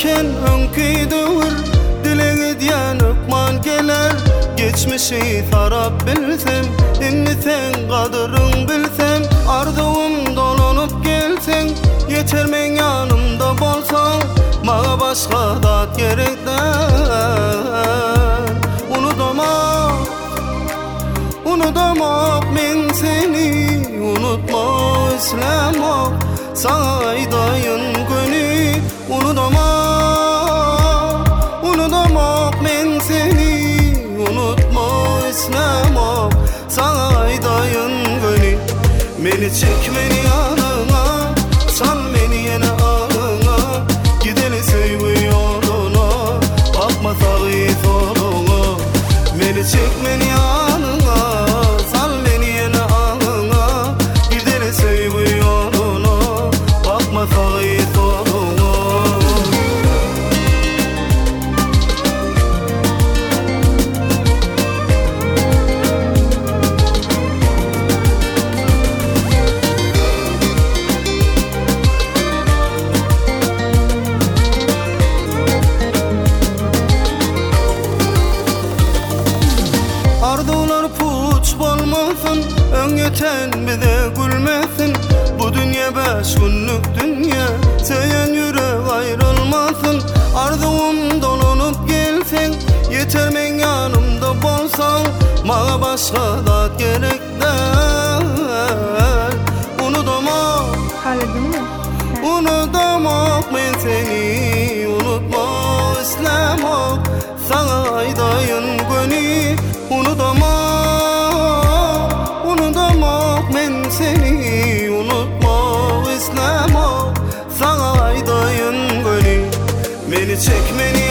eken önkü dövür, dileği diyen ökman geler. Geçmişi tarap bilsem, inni sen kadırın bilsem, ardığım dolanıp gelsen, yeter men yanımda bolsan, bana başka dat gerekten. Unutamak men seni, unutma islemak, sana aydayın gönü. Unutamak men seni, unutma islemak, sana aydayın gönü. Meni çekmeni yanına, sal meni yine ağına, gideli sevgi yoluna, bakma sağı soluna. Meni çekmeni yanına, sal meni yine ağına, gideli sevgi yoluna, bakma sağı soluna. Ardular puç bolmasın, öngeten bize gülmesin. Bu dünya 5 günlük dünya, seyen yürek ayrılmasın. Arduğum dolanıp gelsen, yeter men yanımda bolsan, bana başka dat gerek değil. Unutamak men seni, unutma islemak, sana aydayın gönü. Unutamak men seni, unutma islemak, sana aydayın gönü. Meni çekmeni